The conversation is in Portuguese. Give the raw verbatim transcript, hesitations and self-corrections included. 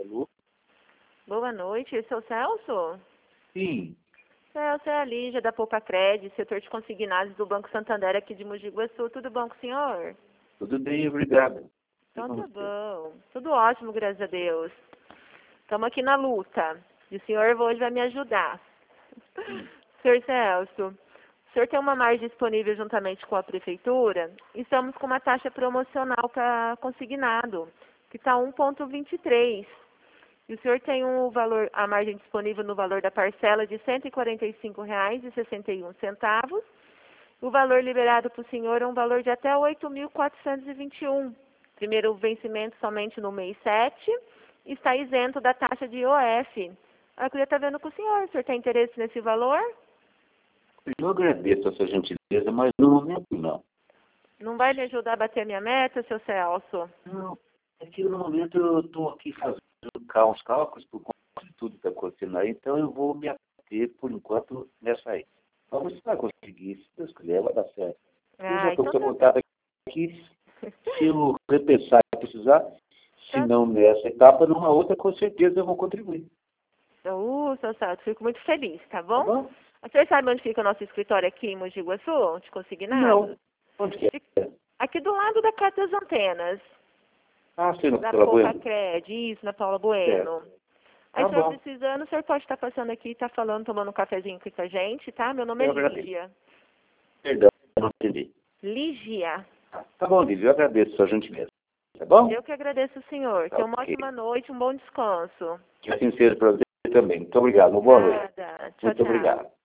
Alô? Boa noite, esse é o Celso? Sim. Celso, é a Lígia da Poupa Cred, setor de consignados do Banco Santander aqui de Mogi Guaçu. Tudo bom com o senhor? Tudo bem, obrigado. Então tá bom. Tudo ótimo, graças a Deus. Estamos aqui na luta. E o senhor hoje vai me ajudar. Hum. Senhor Celso, o senhor tem uma margem disponível juntamente com a prefeitura? Estamos com uma taxa promocional para consignado, que está um vírgula vinte e três. E o senhor tem um valor, a margem disponível no valor da parcela de cento e quarenta e cinco reais e sessenta e um centavos. O valor liberado para o senhor é um valor de até oito mil quatrocentos e vinte e um. Primeiro vencimento somente no mês sete. Está isento da taxa de I O F. Eu queria estar vendo com o senhor. O senhor tem interesse nesse valor? Eu agradeço a sua gentileza, mas no momento não. Não vai me ajudar a bater a minha meta, seu Celso? Não, é que no momento eu estou aqui fazendo cá uns cálculos por conta de tudo que está acontecendo aí, então eu vou me ater por enquanto nessa aí. Vamos vai conseguir, se Deus quiser, vai dar certo. Eu já Ah, estou então com a tá. vontade aqui, se eu repensar e precisar, se Tá. não nessa etapa, numa outra, com certeza eu vou contribuir. Uh, seu Celso, fico muito feliz, tá Tá bom? bom? O senhor sabe onde fica o nosso escritório aqui em Mogi Guaçu, de consignados? Não. Onde que é? Aqui do lado da Casa das Antenas, Ah, sim, no da Pela Poupa Bueno. Cred, isso, na Paula Certo. Bueno. Aí, Tá o senhor bom. precisando, o senhor pode estar passando aqui e estar falando, tomando um cafezinho aqui com a gente, tá? Meu nome é Eu agradeço. Lígia. Perdão, eu não entendi. Lígia. Tá bom, Lívia, eu agradeço a sua gentileza. Tá bom? Eu que agradeço o senhor. Tá Tenha uma ok. ótima noite, um bom descanso. Que assim seja para você também. Muito obrigado. Uma boa noite. Nada. Tchau, Muito tchau. obrigado.